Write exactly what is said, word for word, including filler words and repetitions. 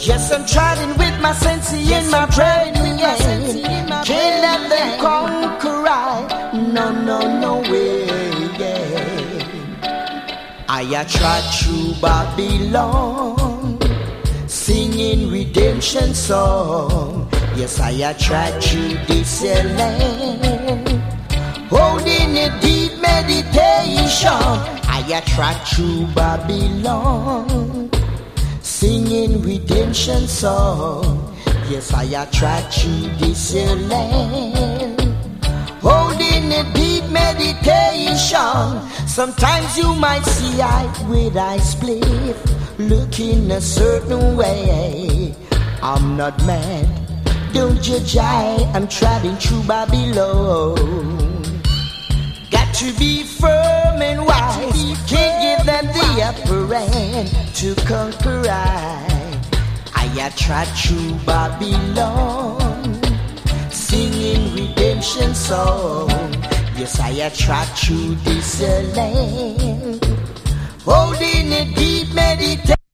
Yes, I'm trying with my sense in my brain. Can't let them conquer I. No, no, no way. Yeah. I a trod through Babylon, singing redemption song. Yes, I a trod through this land, holding a deep meditation. I a trod through Babylon, singing redemption song. Yes, I a trod through this land, holding a deep meditation. Sometimes you might see I with I split, looking a certain way. I'm not mad, don't judge I, I'm treading through Babylon. Got to be firm and wise, can't give them the upper hand to conquer I. I a trod through Babylon, singing redemption song. Yes, I a trod through this land, holding a deep meditation.